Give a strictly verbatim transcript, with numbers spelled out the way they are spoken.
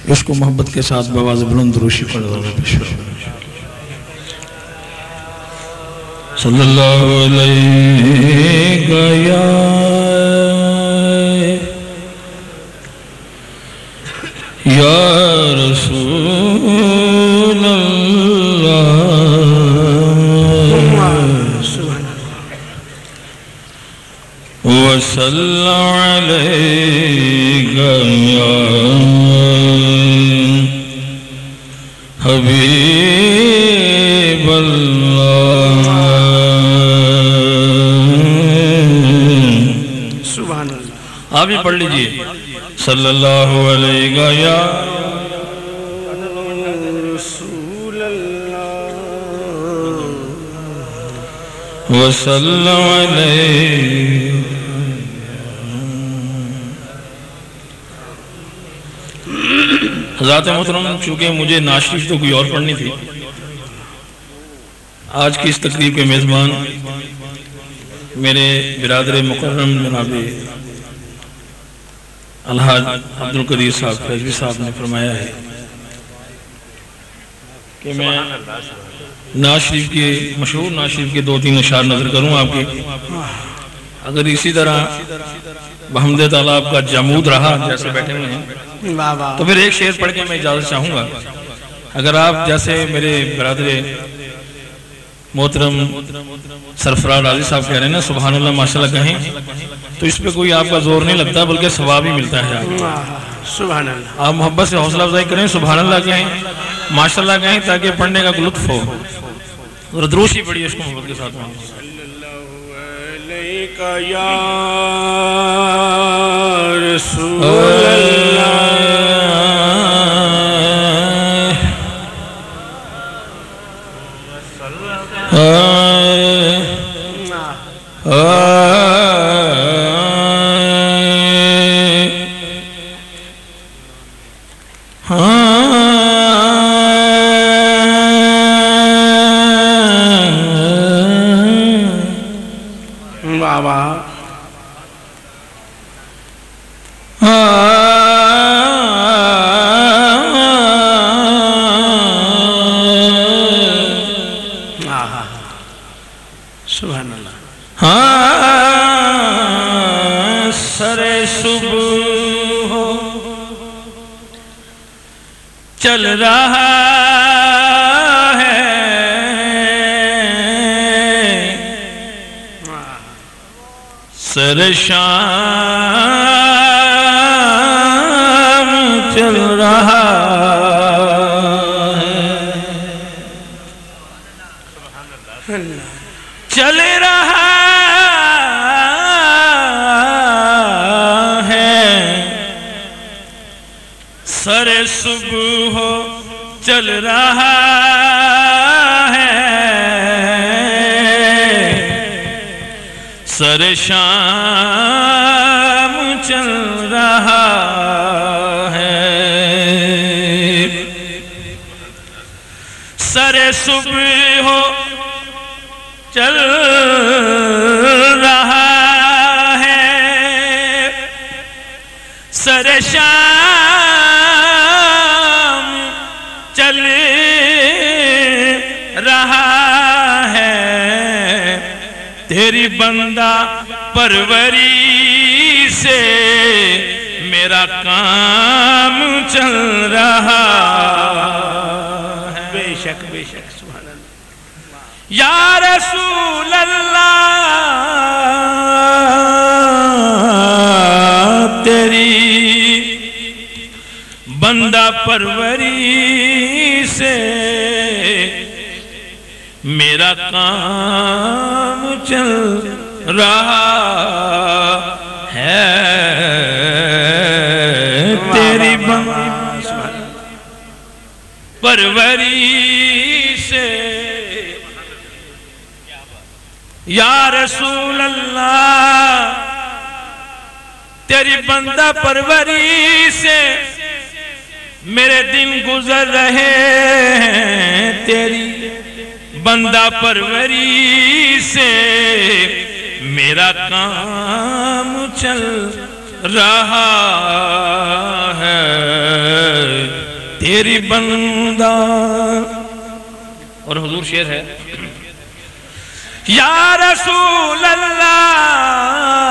इसको मोहब्बत के साथ बवाज़ बुलंद रोशी पढ़ दो। सल्लल्लाहु अलैहि या रसूल अल्लाह वसल्लम अलैका या हबीब अल्लाह। सुभान अल्लाह। आप भी पढ़ लीजिए सल्लल्लाहु अलैहि या रसूल अल्लाह वसल्लम अलैहि। हज़रात मोहतरम, चूँकि मुझे नाशरीफ तो कोई और पढ़नी थी, आज की इस तकरीब के मेज़बान मेरे बिरादर मुकर्रम जनाब अलहाज अब्दुल कदीर साहब फैज़वी साहब ने फरमाया है कि मैं नाशरीफ के मशहूर नाशरीफ के दो तीन अशार नजर करूँ आपके। अगर इसी तरह बहमदे ताला आपका जमूद रहा जैसे बैठे हुए हैं तो फिर एक शेर पढ़ के मैं इजाजत चाहूँगा। अगर आप जैसे मेरे बिरादर मोहतरम सरफराज राजी साहब कह रहे हैं ना सुभान अल्लाह माशाल्लाह कहें, तो इस पे कोई आपका जोर नहीं लगता बल्कि सवाब ही मिलता है। सुभान अल्लाह। आप मोहब्बत से हौसला अफजाई करें, सुभान अल्लाह कहें, माशाल्लाह कहें, ताकि पढ़ने का लुत्फ हो। और द्रोशी पढ़िए इसको मोहब्बत के साथ। या रसूल चल रहा है सर शाम चल रहा है, चल रहा है सर सुबह चल रहा है, सर शाम चल रहा है, सर सुबह चल रहा है, सर शाम चल रहा है, तेरी बंदा परवरी से मेरा काम चल रहा है। बेशक बेशक सुभान अल्लाह। या रसूल अल्लाह तेरी बंदा परवरी से मेरा काम चल रहा है, तेरी बंदा परवरी से। या रसूल अल्लाह तेरी बंदा परवरी से मेरे दिन गुजर रहे हैं, तेरी बंदा परवरी से मेरा काम चल रहा है। तेरी बंदा। और हुजूर शेर है, या रसूल अल्लाह